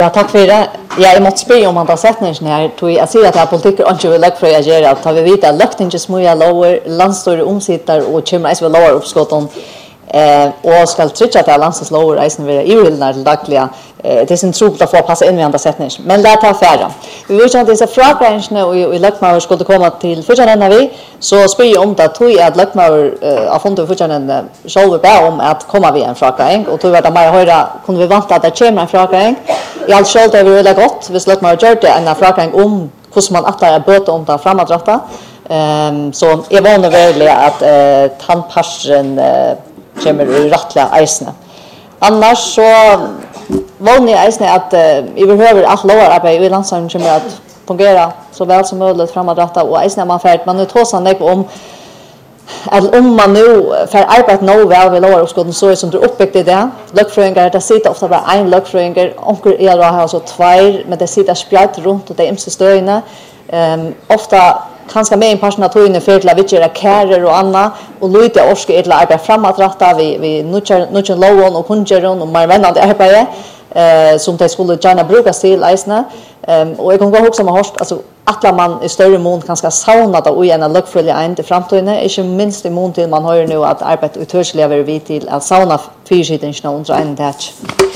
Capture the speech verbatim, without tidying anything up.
Ja, tack för det. Ja, jag måste spela om man har sett när här tog jag ser att jag politik och inte vill lägga för jag gör att vi vet att lökningen smuja lower landstore omsitter och chimra is väl lower uppskotton eh och ska trycka att landsens lower isen vara i vill när dagliga eh det är en trupp att få passa in i andra sättningar. Men det tar färra. Vi vill ju att dessa frågorna och i Lökmaur skulle komma till första när vi så spyr om det tog att Lökmaur har funnit första när själva bä om att komma vi en fråga och tog vart de mer höra kunde vi vänta att det kommer en fråga. I allt skall det vara gott hvis Lökmaur gör det en fråga om hur man attar böter om det framåtratta. Ehm så är vanligt väl att eh tandpassen eh, kommer ur rättliga eisne. Annars så vanligt eisne att i behöver att lower arbete i landsamhällen kommer att fungera så väl som möjligt framåtratta och eisne man färd man nu tåsan det om att om man nu för arbete nå väl vid lower uppskotten så är som du uppbyggt i det. Lökfröingar det sitter ofta bara en lökfröingar onkel är då har så två men det sitter spjärt runt och det är inte stöjna. Ehm ofta kanske med en person att inne för att vitcha kärer och anna och lite orska ett arbete framåt rätta vi vi nutcher nutcher lowon och kungeron och mer vännande arbete eh som det skulle gärna bruka till isna ehm och jag kan gå också med horst alltså att man i större mån kanske sauna då i en luckfulla en till framtiden är inte minst i mån till man har ju nu att arbeta utörsliga över vi till att sauna fyrskiten under en touch.